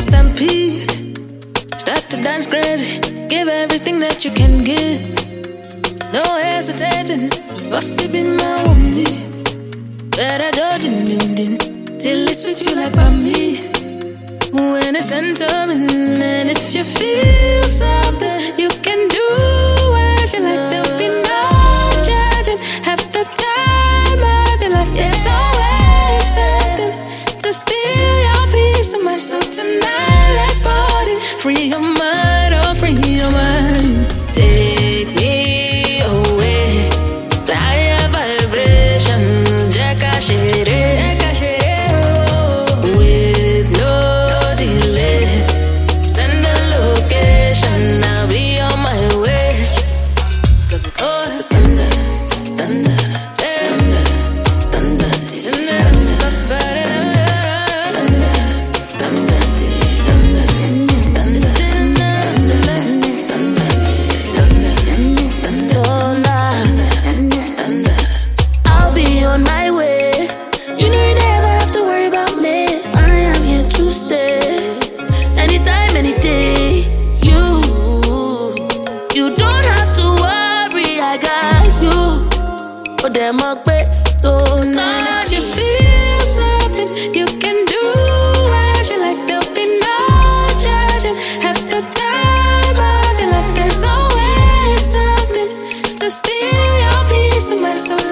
stampede. Start to dance crazy, give everything that you can give. No hesitating, bossy be my woman. Better judging, till it's with you like by me. When it's entering, and if you feel something, you can do as you like. There'll be no judging. Have the time of your life. There's always something to steal your peace of mind. So tonight, let's party. Free your mind, oh, free your mind. Take me away to higher vibrations. Jacka shere, with no delay. Send the location, I'll be on my way. 'Cause we're going thunder, thunder, thunder, thunder, I'll be on my way. You know you never have to worry about me. I am here to stay. Anytime, any day. You don't have to worry, I got you. Oh, damn, I'll bet. If you feel something, you can do as you like. There'll be no judging. Have the time of your life. There's always something to steal your peace of mind. So